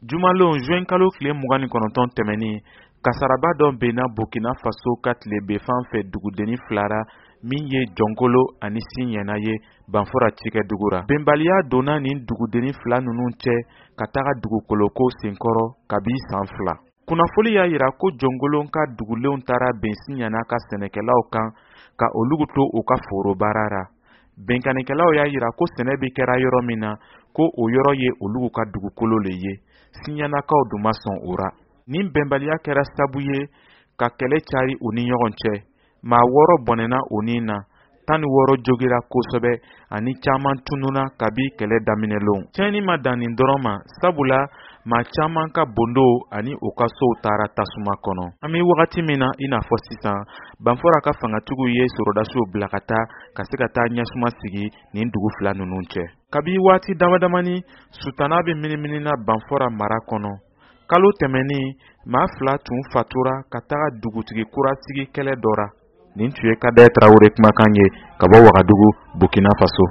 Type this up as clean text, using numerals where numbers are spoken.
Jumalon juin kalo tile 29 tɛmɛni kasaraba dɔ benna Burkina Faso ka tile befan fɛ dugudeni filara min ye Jɔnkolo ani Siɲɛna ye Banfora cikɛ dugura. Bɛnbaliya donna nin dugudeni fila ninnu cɛ ka taga dugukoloko senkɔrɔ kabi san 2. Kunnafoni y'a yira ko Jɔnkolo ka dugulenw taara ben Siɲɛna ka sɛnɛkɛlaw kan ka olugu to u ka foro baara ra. Bɛnkanikɛlaw y'a yira ko sɛnɛ bi kɛra yɔrɔ min na ko o yɔrɔ ye olugu ka dugukolo le ye. Siɲɛnakaw dun ma sɔn o ra. Nin bɛnbaliya kɛra sabu ye ka kɛlɛ cari u ni ɲɔgɔn cɛ. Maa 6 bɔnɛna o ni na, 16 jogira kosɛbɛ ani caman tununa kabi kɛlɛ daminɛlenw. Cɛnni ma dan nin dɔrɔn ma, sabula maa caman ka bondo ani u ka sow taara tasuma kɔnɔ. An bɛ wagati min na i n'a fɔ sisan, Banfora ka fangatigiw ye sorodasiw bila ka taa ka se ka taa ɲɛsuma sigi nin dugu fila ninnu cɛ. Kabi waati damadamani, sutana bɛ miniminina Banfora mara kɔnɔ. Kalo tɛmɛni, maa 2 tun fatura ka taga dugutigi kurasigi kɛlɛ dɔ ra. Nin tun ye Kadaye Tarawele kumakan ye ka bɔ Wagadugu, Burkina Faso.